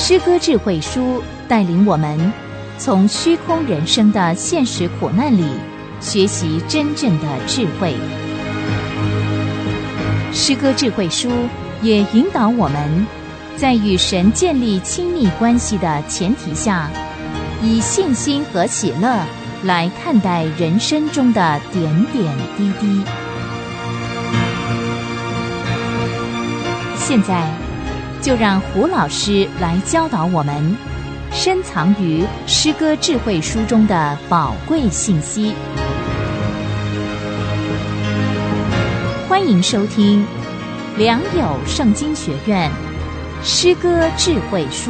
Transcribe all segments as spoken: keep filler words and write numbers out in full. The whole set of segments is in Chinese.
诗歌智慧书带领我们从虚空人生的现实苦难里学习真正的智慧。诗歌智慧书也引导我们在与神建立亲密关系的前提下，以信心和喜乐来看待人生中的点点滴滴。现在就让胡老师来教导我们深藏于诗歌智慧书中的宝贵信息。欢迎收听良友圣经学院诗歌智慧书。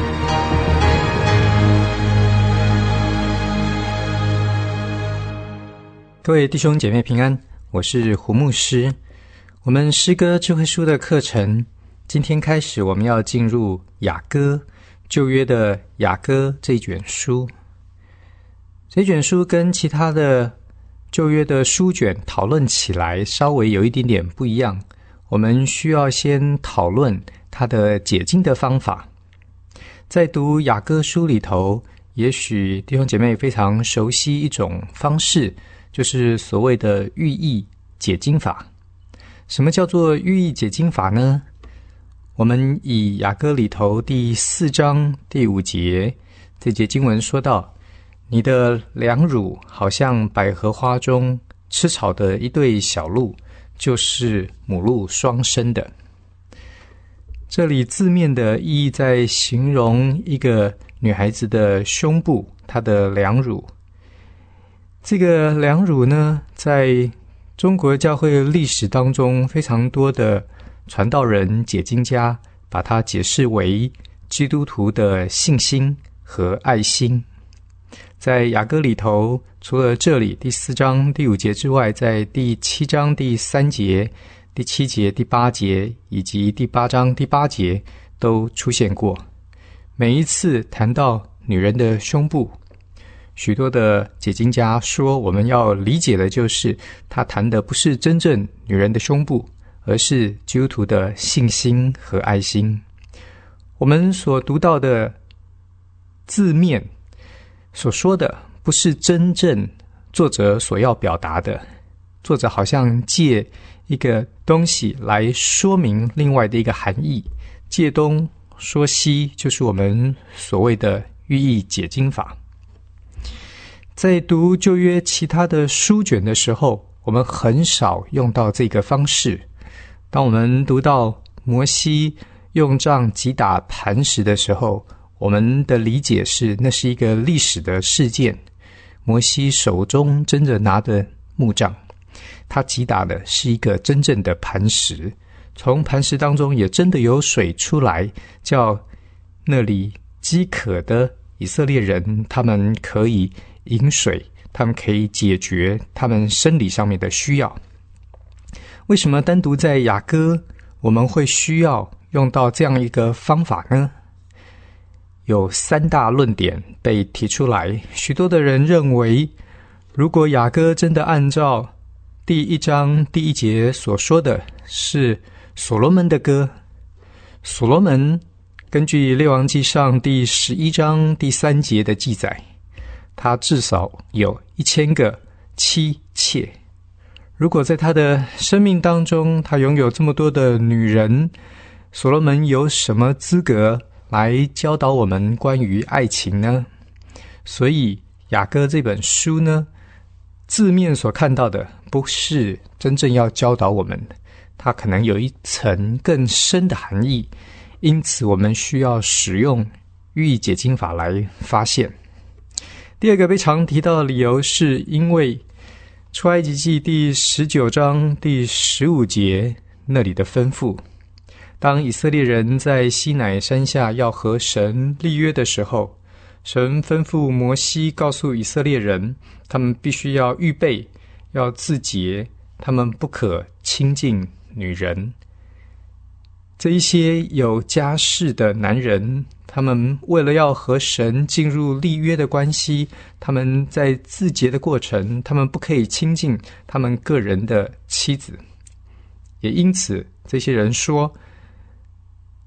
各位弟兄姐妹平安，我是胡牧师。我们诗歌智慧书的课程今天开始，我们要进入雅歌，旧约的雅歌这一卷书。这卷书跟其他的旧约的书卷讨论起来稍微有一点点不一样，我们需要先讨论它的解经的方法。在读雅歌书里头，也许弟兄姐妹非常熟悉一种方式，就是所谓的寓意解经法。什么叫做寓意解经法呢？我们以雅歌里头第四章第五节这节经文说到，你的两乳好像百合花中吃草的一对小鹿，就是母鹿双生的。这里字面的意义在形容一个女孩子的胸部，她的两乳。这个两乳呢，在中国教会历史当中，非常多的传道人解经家把它解释为基督徒的信心和爱心。在雅歌里头，除了这里第四章第五节之外，在第七章第三节、第七节、第八节以及第八章第八节都出现过。每一次谈到女人的胸部，许多的解经家说，我们要理解的就是他谈的不是真正女人的胸部，而是基督徒的信心和爱心。我们所读到的字面所说的不是真正作者所要表达的，作者好像借一个东西来说明另外的一个含义，借东说西，就是我们所谓的寓意解经法。在读旧约其他的书卷的时候，我们很少用到这个方式。当我们读到摩西用杖击打磐石的时候，我们的理解是那是一个历史的事件。摩西手中真的拿着木杖，他击打的是一个真正的磐石，从磐石当中也真的有水出来，叫那里饥渴的以色列人他们可以饮水，他们可以解决他们生理上面的需要。为什么单独在雅歌我们会需要用到这样一个方法呢？有三大论点被提出来。许多的人认为，如果雅歌真的按照第一章第一节所说的是所罗门的歌，所罗门根据列王纪上第十一章第三节的记载，他至少有一千个妻妾。如果在他的生命当中，他拥有这么多的女人，所罗门有什么资格来教导我们关于爱情呢？所以雅歌这本书呢，字面所看到的不是真正要教导我们的，它可能有一层更深的含义，因此我们需要使用寓意解经法来发现。第二个被常提到的理由，是因为出埃及记第十九章第十五节那里的吩咐，当以色列人在西乃山下要和神立约的时候，神吩咐摩西告诉以色列人，他们必须要预备，要自洁，他们不可亲近女人。这一些有家室的男人，他们为了要和神进入立约的关系，他们在自洁的过程，他们不可以亲近他们个人的妻子。也因此，这些人说，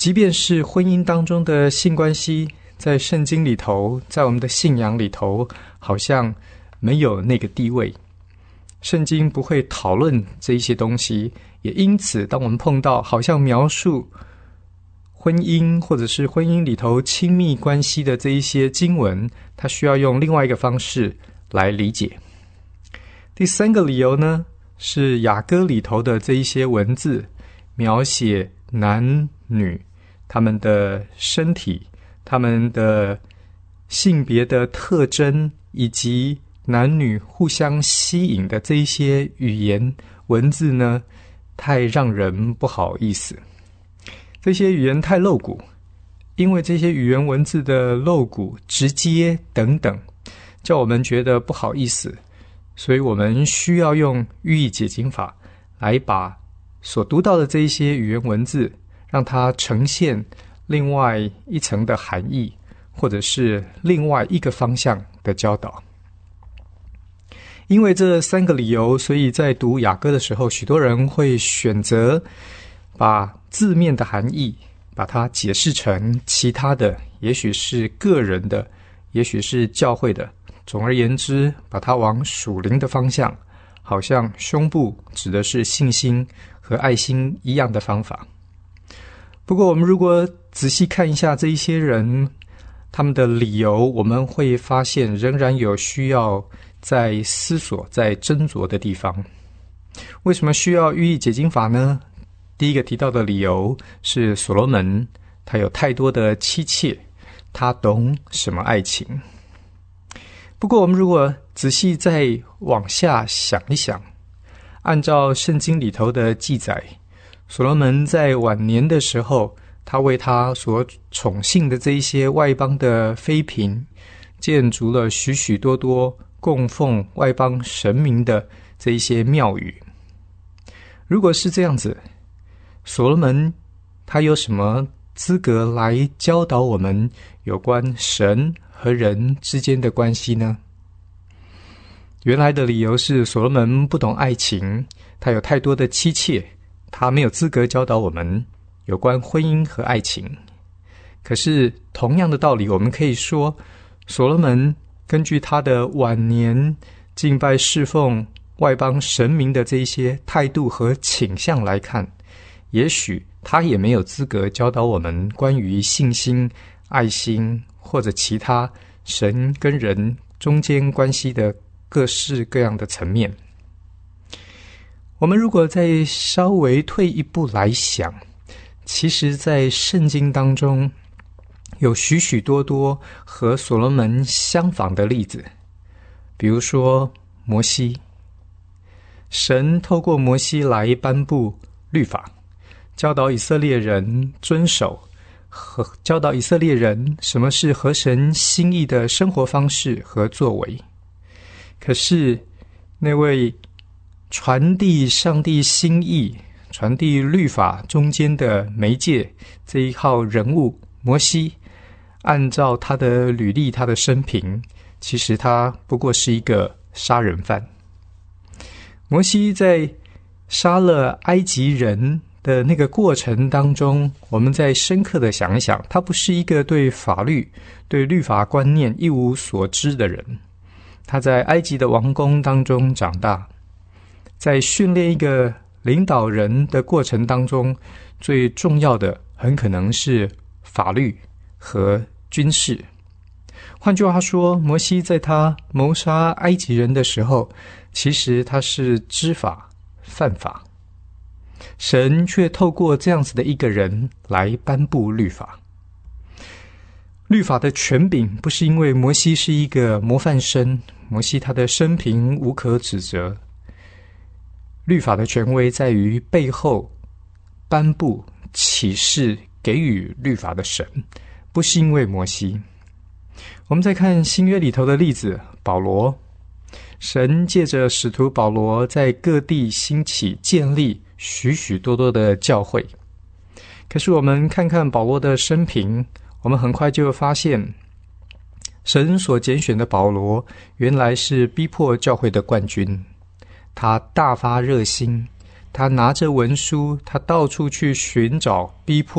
即便是婚姻当中的性关系，在圣经里头，在我们的信仰里头，好像没有那个地位。圣经不会讨论这一些东西，也因此当我们碰到好像描述婚姻或者是婚姻里头亲密关系的这一些经文，它需要用另外一个方式来理解。第三个理由呢，是雅歌里头的这一些文字描写男女他们的身体、他们的性别的特征，以及男女互相吸引的这一些语言文字呢，太让人不好意思。这些语言太露骨，因为这些语言文字的露骨、直接等等，叫我们觉得不好意思，所以我们需要用寓意解经法来把所读到的这一些语言文字，让它呈现另外一层的含义，或者是另外一个方向的教导。因为这三个理由，所以在读雅歌的时候，许多人会选择把字面的含义把它解释成其他的，也许是个人的，也许是教会的，总而言之，把它往属灵的方向，好像胸部指的是信心和爱心一样的方法。不过我们如果仔细看一下这一些人他们的理由，我们会发现仍然有需要在思索、在斟酌的地方。为什么需要寓意解经法呢？第一个提到的理由是所罗门他有太多的妻妾，他懂什么爱情。不过我们如果仔细再往下想一想，按照圣经里头的记载，所罗门在晚年的时候，他为他所宠幸的这一些外邦的妃嫔，建筑了许许多多供奉外邦神明的这一些庙宇。如果是这样子，所罗门他有什么资格来教导我们有关神和人之间的关系呢？原来的理由是所罗门不懂爱情，他有太多的妻妾，他没有资格教导我们有关婚姻和爱情。可是同样的道理，我们可以说，所罗门根据他的晚年敬拜侍奉外邦神明的这一些态度和倾向来看，也许他也没有资格教导我们关于信心、爱心或者其他神跟人中间关系的各式各样的层面。我们如果再稍微退一步来想，其实在圣经当中有许许多多和所罗门相仿的例子。比如说摩西，神透过摩西来颁布律法，教导以色列人遵守，和教导以色列人什么是合神心意的生活方式和作为。可是那位传递上帝心意、传递律法中间的媒介这一号人物摩西，按照他的履历、他的生平，其实他不过是一个杀人犯。摩西在杀了埃及人的那个过程当中，我们再深刻的想一想，他不是一个对法律、对律法观念一无所知的人。他在埃及的王宫当中长大，在训练一个领导人的过程当中，最重要的很可能是法律和军事。换句话说，摩西在他谋杀埃及人的时候，其实他是知法犯法，神却透过这样子的一个人来颁布律法。律法的权柄不是因为摩西是一个模范生，摩西他的生平无可指责，律法的权威在于背后颁布启示给予律法的神，不是因为摩西。我们再看新约里头的例子，保罗，神借着使徒保罗在各地兴起建立许许多多的教会。可是我们看看保罗的生平，我们很快就发现，神所拣选的保罗原来是逼迫教会的冠军。他大发热心，他拿着文书，他到处去寻找逼迫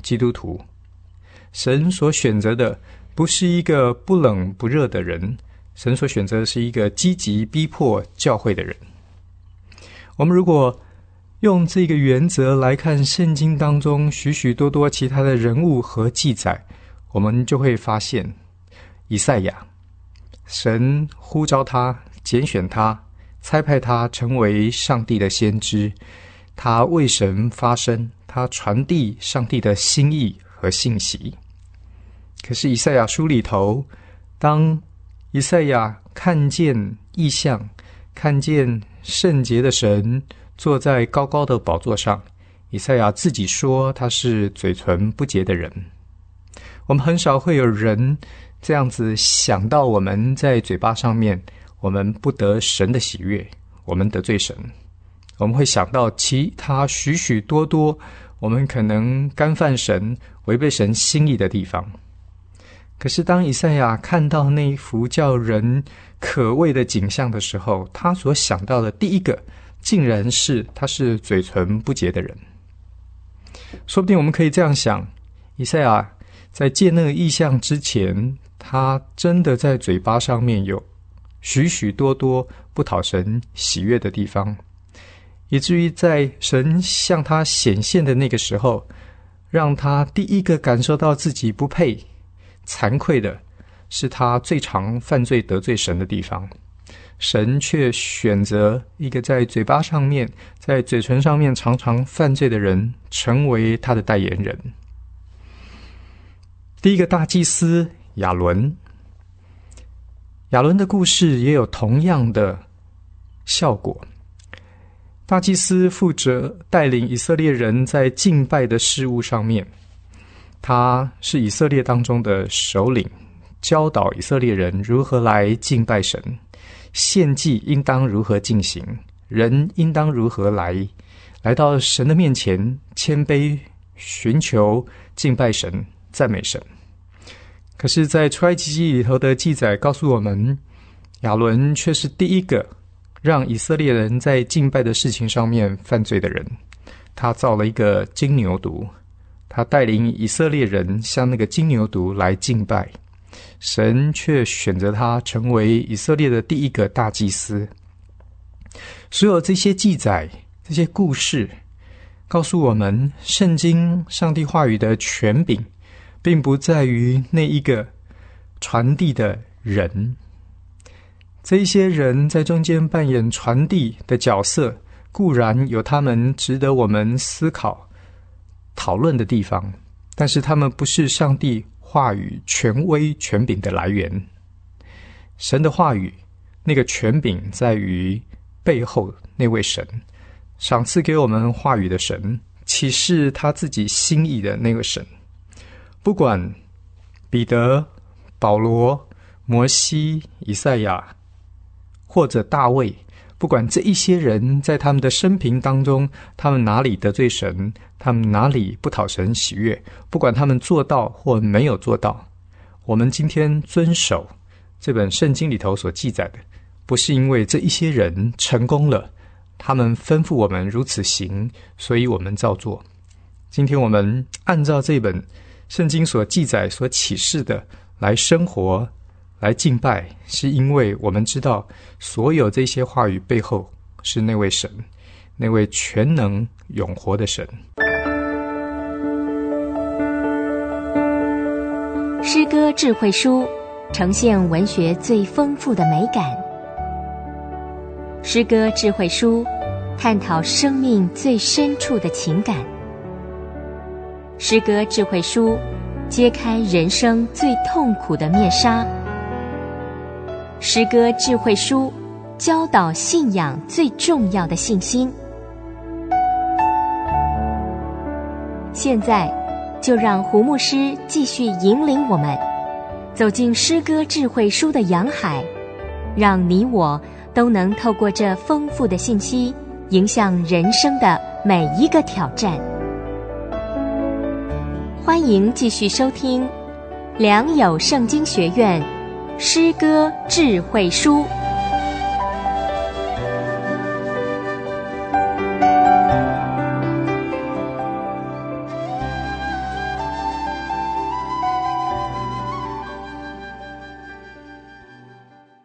基督徒。神所选择的不是一个不冷不热的人，神所选择的是一个积极逼迫教会的人。我们如果用这个原则来看圣经当中许许多多其他的人物和记载，我们就会发现，以赛亚，神呼召他，拣选他，差派他成为上帝的先知，他为神发声，他传递上帝的心意和信息。可是以赛亚书里头，当以赛亚看见异象，看见圣洁的神坐在高高的宝座上，以赛亚自己说他是嘴唇不洁的人。我们很少会有人这样子想到，我们在嘴巴上面我们不得神的喜悦，我们得罪神。我们会想到其他许许多多我们可能干犯神、违背神心意的地方。可是当以赛亚看到那一幅叫人可畏的景象的时候，他所想到的第一个竟然是他是嘴唇不洁的人。说不定我们可以这样想，以赛亚在见那个异象之前，他真的在嘴巴上面有许许多多不讨神喜悦的地方，以至于在神向他显现的那个时候，让他第一个感受到自己不配、惭愧的是他最常犯罪得罪神的地方。神却选择一个在嘴巴上面、在嘴唇上面常常犯罪的人，成为他的代言人。第一个大祭司亚伦，亚伦的故事也有同样的效果。大祭司负责带领以色列人在敬拜的事务上面，他是以色列当中的首领，教导以色列人如何来敬拜神，献祭应当如何进行，人应当如何来来到神的面前谦卑寻求敬拜神赞美神。可是在出埃及记里头的记载告诉我们，亚伦却是第一个让以色列人在敬拜的事情上面犯罪的人。他造了一个金牛犊，他带领以色列人向那个金牛犊来敬拜，神却选择他成为以色列的第一个大祭司。所有这些记载，这些故事告诉我们，圣经上帝话语的权柄并不在于那一个传递的人，这一些人在中间扮演传递的角色，固然有他们值得我们思考讨论的地方，但是他们不是上帝话语权威权柄的来源。神的话语那个权柄在于背后那位神，赏赐给我们话语的神，启示他自己心意的那位神。不管彼得、保罗、摩西、以赛亚或者大卫，不管这一些人在他们的生平当中，他们哪里得罪神，他们哪里不讨神喜悦，不管他们做到或没有做到，我们今天遵守这本圣经里头所记载的，不是因为这一些人成功了，他们吩咐我们如此行，所以我们照做。今天我们按照这本圣经所记载所启示的来生活来敬拜，是因为我们知道所有这些话语背后是那位神，那位全能永活的神。 诗歌智慧书呈现文学最丰富的美感，诗歌智慧书探讨生命最深处的情感，诗歌智慧书揭开人生最痛苦的面纱，诗歌智慧书教导信仰最重要的信心。现在就让胡牧师继续引领我们走进诗歌智慧书的洋海，让你我都能透过这丰富的信息，迎向人生的每一个挑战。欢迎继续收听良友圣经学院诗歌智慧书。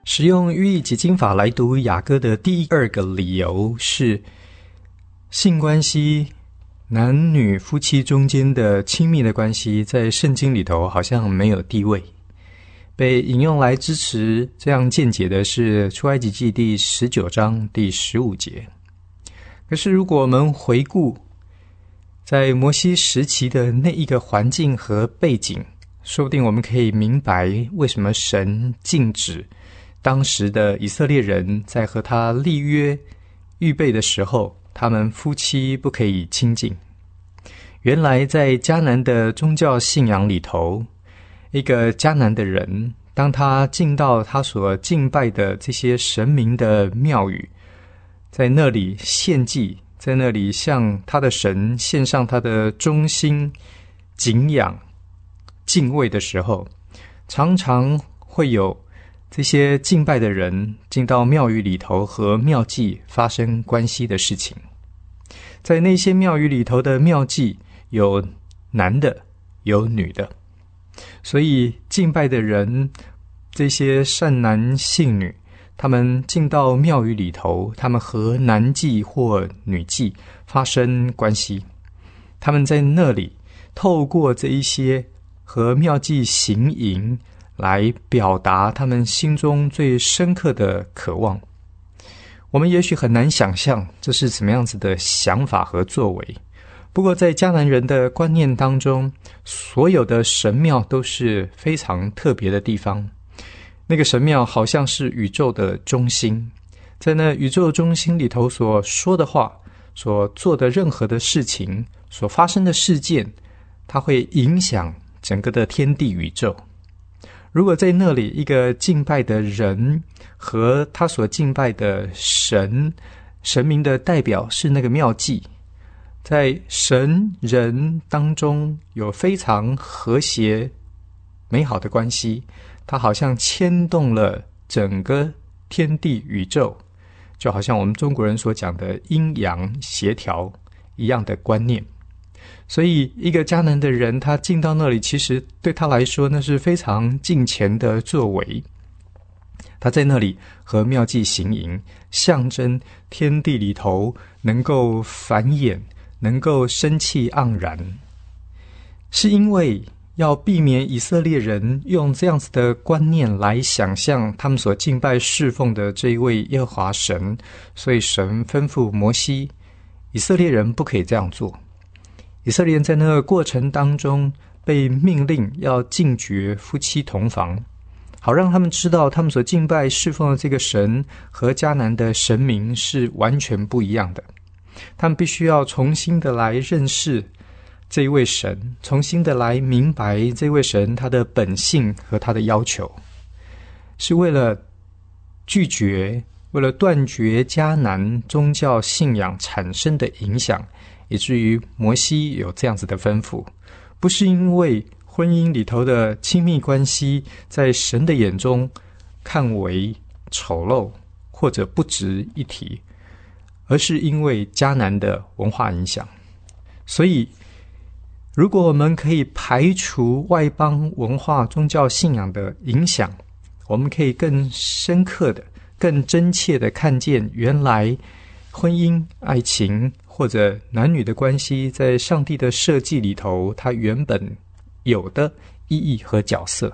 使用寓意解经法来读雅歌的第二个理由是，性关系，男女夫妻中间的亲密的关系，在圣经里头好像没有地位。被引用来支持这样见解的是出埃及记第十九章第十五节。可是如果我们回顾在摩西时期的那一个环境和背景，说不定我们可以明白为什么神禁止当时的以色列人在和他立约预备的时候，他们夫妻不可以亲近。原来在迦南的宗教信仰里头，一个迦南的人，当他进到他所敬拜的这些神明的庙宇，在那里献祭，在那里向他的神献上他的忠心、敬仰、敬畏的时候，常常会有这些敬拜的人进到庙宇里头和庙祭发生关系的事情。在那些庙宇里头的庙祭，有男的，有女的，所以敬拜的人，这些善男信女，他们进到庙宇里头，他们和男祭或女祭发生关系。他们在那里透过这一些和庙祭行淫来表达他们心中最深刻的渴望。我们也许很难想象这是怎么样子的想法和作为，不过在迦南人的观念当中，所有的神庙都是非常特别的地方。那个神庙好像是宇宙的中心，在那宇宙中心里头所说的话，所做的任何的事情，所发生的事件，它会影响整个的天地宇宙。如果在那里一个敬拜的人和他所敬拜的神，神明的代表是那个庙祭，在神人当中有非常和谐美好的关系，它好像牵动了整个天地宇宙，就好像我们中国人所讲的阴阳协调一样的观念。所以一个迦南的人，他进到那里，其实对他来说那是非常敬虔的作为。他在那里和庙祭行淫，象征天地里头能够繁衍，能够生气盎然，是因为要避免以色列人用这样子的观念来想象他们所敬拜侍奉的这一位耶和华神，所以神吩咐摩西，以色列人不可以这样做。以色列人在那个过程当中被命令要禁绝夫妻同房，好让他们知道他们所敬拜侍奉的这个神和迦南的神明是完全不一样的。他们必须要重新的来认识这一位神，重新的来明白这位神他的本性和他的要求，是为了拒绝，为了断绝迦南宗教信仰产生的影响，以至于摩西有这样子的吩咐，不是因为婚姻里头的亲密关系在神的眼中看为丑陋或者不值一提，而是因为迦南的文化影响。所以如果我们可以排除外邦文化宗教信仰的影响，我们可以更深刻的、更真切的看见原来婚姻、爱情或者男女的关系在上帝的设计里头它原本有的意义和角色。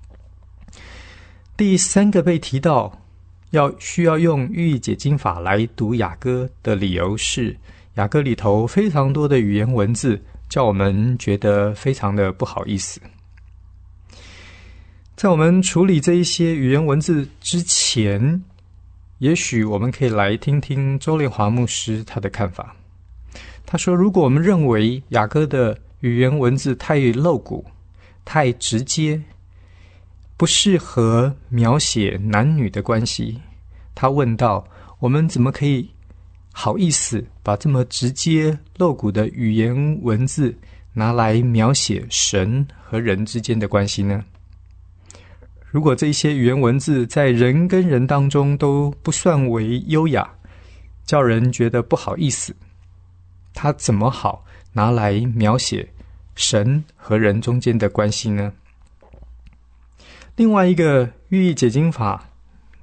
第三个被提到要需要用寓意解经法来读雅歌的理由是，雅歌里头非常多的语言文字叫我们觉得非常的不好意思。在我们处理这一些语言文字之前，也许我们可以来听听周炼华牧师他的看法。他说，如果我们认为雅歌的语言文字太露骨、太直接，不适合描写男女的关系，他问道，我们怎么可以好意思把这么直接露骨的语言文字拿来描写神和人之间的关系呢？如果这些语言文字在人跟人当中都不算为优雅，叫人觉得不好意思，它怎么好拿来描写神和人中间的关系呢？另外一个寓意解经法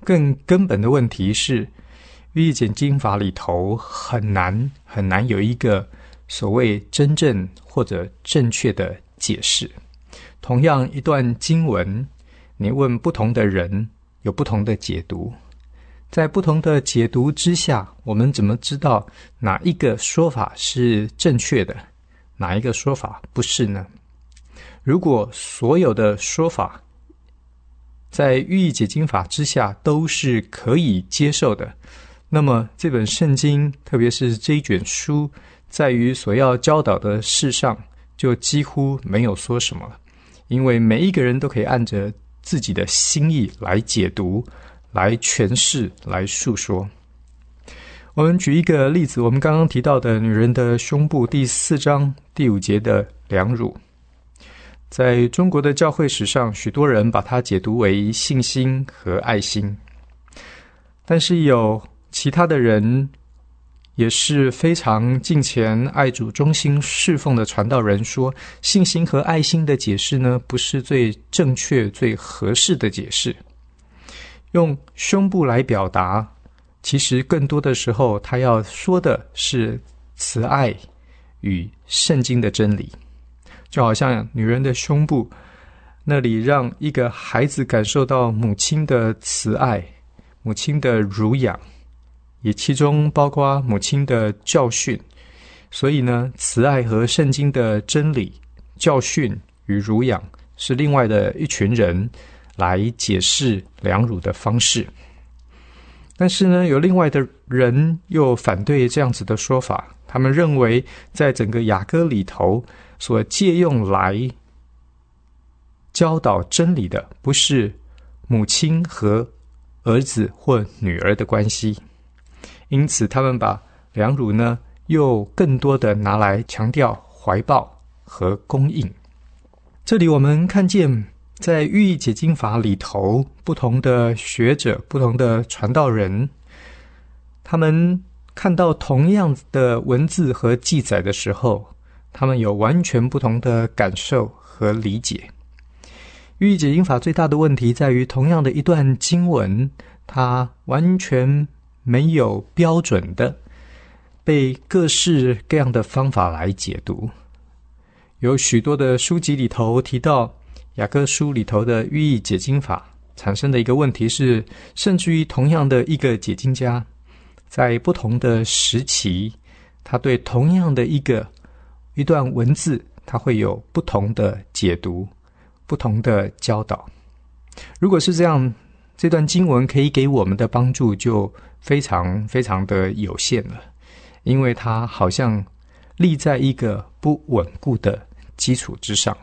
更根本的问题是，寓意解经法里头很难很难有一个所谓真正或者正确的解释。同样一段经文，你问不同的人，有不同的解读。在不同的解读之下，我们怎么知道哪一个说法是正确的，哪一个说法不是呢？如果所有的说法在寓意解经法之下都是可以接受的，那么这本圣经，特别是这一卷书，在于所要教导的事上就几乎没有说什么了，因为每一个人都可以按着自己的心意来解读，来诠释，来述说。我们举一个例子，我们刚刚提到的女人的胸部第四章第五节的两乳，在中国的教会史上，许多人把它解读为信心和爱心，但是有其他的人也是非常敬虔爱主忠心侍奉的传道人说，信心和爱心的解释呢，不是最正确最合适的解释。用胸部来表达，其实更多的时候他要说的是慈爱与圣经的真理。就好像女人的胸部那里，让一个孩子感受到母亲的慈爱，母亲的乳养，也其中包括母亲的教训。所以呢，慈爱和圣经的真理、教训与乳养是另外的一群人来解释两乳的方式。但是呢，有另外的人又反对这样子的说法，他们认为在整个雅歌里头所借用来教导真理的，不是母亲和儿子或女儿的关系，因此他们把两乳呢又更多的拿来强调怀抱和供应。这里我们看见在寓意解经法里头，不同的学者、不同的传道人，他们看到同样的文字和记载的时候，他们有完全不同的感受和理解。寓意解经法最大的问题在于，同样的一段经文，它完全没有标准的被各式各样的方法来解读。有许多的书籍里头提到雅各书里头的寓意解经法，产生的一个问题是，甚至于同样的一个解经家，在不同的时期，他对同样的一个一段文字，他会有不同的解读，不同的教导。如果是这样，这段经文可以给我们的帮助就非常非常的有限了，因为它好像立在一个不稳固的基础之上。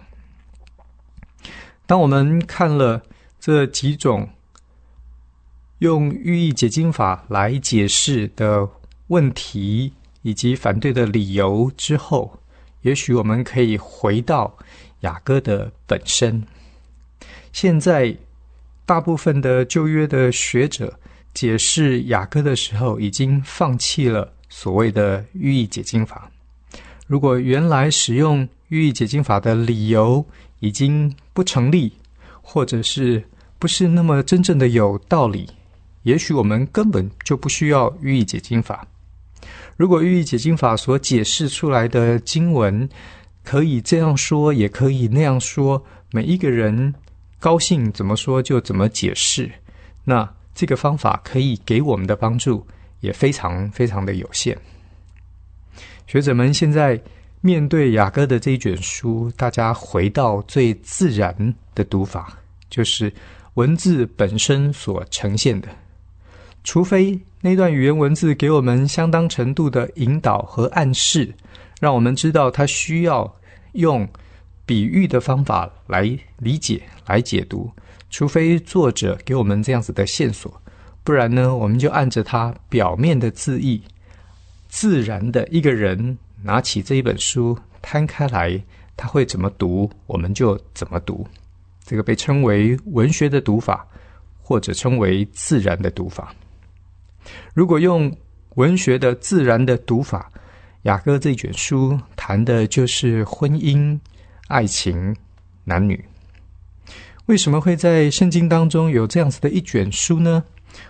当我们看了这几种用寓意解经法来解释的问题以及反对的理由之后，也许我们可以回到雅歌的本身。现在大部分的旧约的学者解释雅歌的时候，已经放弃了所谓的寓意解经法。如果原来使用寓意解经法的理由已经不成立，或者是不是那么真正的有道理，也许我们根本就不需要寓意解经法。如果寓意解经法所解释出来的经文可以这样说，也可以那样说，每一个人高兴怎么说就怎么解释，那这个方法可以给我们的帮助也非常非常的有限。学者们现在面对雅歌的这一卷书，大家回到最自然的读法，就是文字本身所呈现的，除非那段语言文字给我们相当程度的引导和暗示，让我们知道它需要用比喻的方法来理解来解读，除非作者给我们这样子的线索，不然呢，我们就按着它表面的字义，自然的一个人拿起这一本书摊开来，他会怎么读我们就怎么读。这个被称为文学的读法，或者称为自然的读法。如果用文学的自然的读法，雅歌这卷书谈的就是婚姻、爱情、男女。为什么会在圣经当中有这样子的一卷书呢？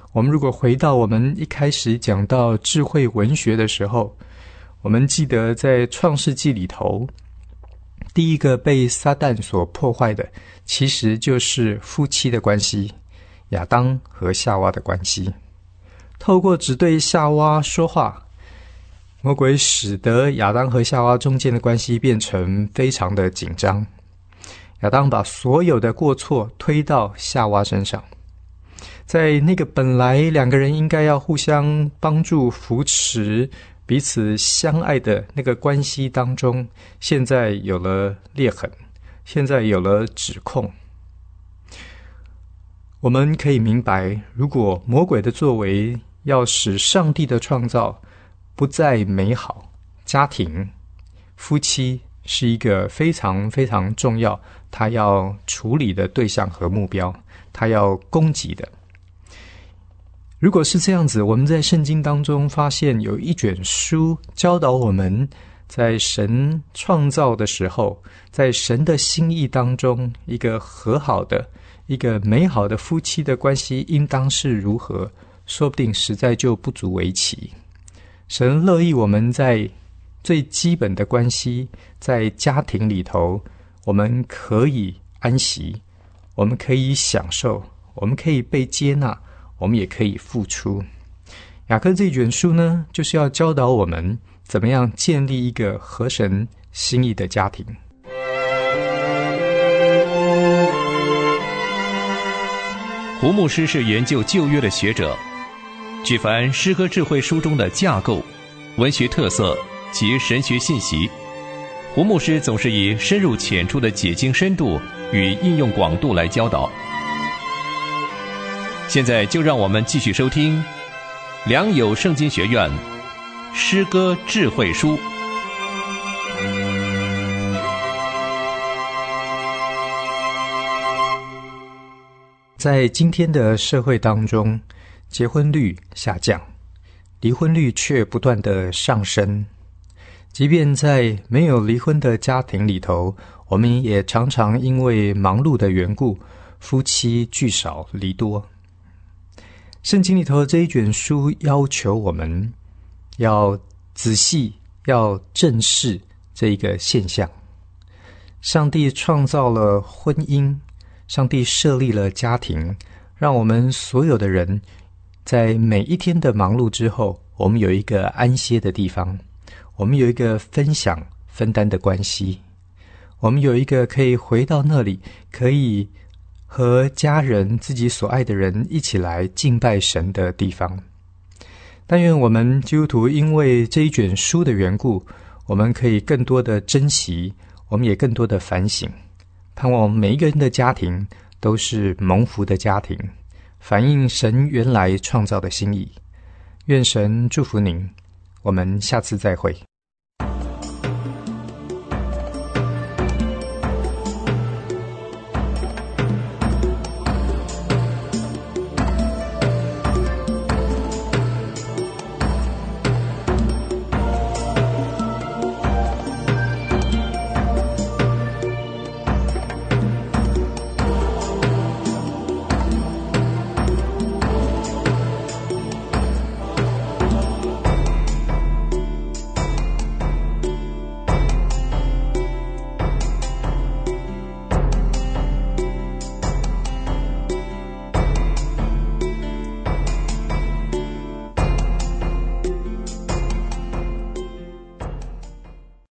我们如果回到我们一开始讲到智慧文学的时候，我们记得在创世纪里头，第一个被撒旦所破坏的，其实就是夫妻的关系，亚当和夏娃的关系。透过只对夏娃说话，魔鬼使得亚当和夏娃中间的关系变成非常的紧张。亚当把所有的过错推到夏娃身上，在那个本来两个人应该要互相帮助扶持彼此相爱的那个关系当中，现在有了裂痕，现在有了指控。我们可以明白，如果魔鬼的作为要使上帝的创造不再美好，家庭、夫妻是一个非常非常重要，他要处理的对象和目标，他要攻击的。如果是这样子，我们在圣经当中发现有一卷书教导我们，在神创造的时候，在神的心意当中，一个和好的、一个美好的夫妻的关系应当是如何，说不定实在就不足为奇。神乐意我们在最基本的关系，在家庭里头，我们可以安息，我们可以享受，我们可以被接纳，我们也可以付出。雅各这卷书呢，就是要教导我们怎么样建立一个合神心意的家庭。 胡牧师是研究旧约的学者，举凡诗歌智慧书中的架构、文学特色及神学信息，胡牧师总是以深入浅出的解经深度与应用广度来教导。现在就让我们继续收听良友圣经学院诗歌智慧书。 在今天的社会当中，结婚率下降，离婚率却不断的上升。即便在没有离婚的家庭里头，我们也常常因为忙碌的缘故，夫妻聚少离多。圣经里头这一卷书要求我们要仔细，要正视这一个现象。上帝创造了婚姻，上帝设立了家庭，让我们所有的人在每一天的忙碌之后，我们有一个安歇的地方，我们有一个分享分担的关系，我们有一个可以回到那里，可以和家人、自己所爱的人一起来敬拜神的地方。但愿我们基督徒因为这一卷书的缘故，我们可以更多的珍惜，我们也更多的反省，盼望每一个人的家庭都是蒙福的家庭，反映神原来创造的心意。愿神祝福您，我们下次再会。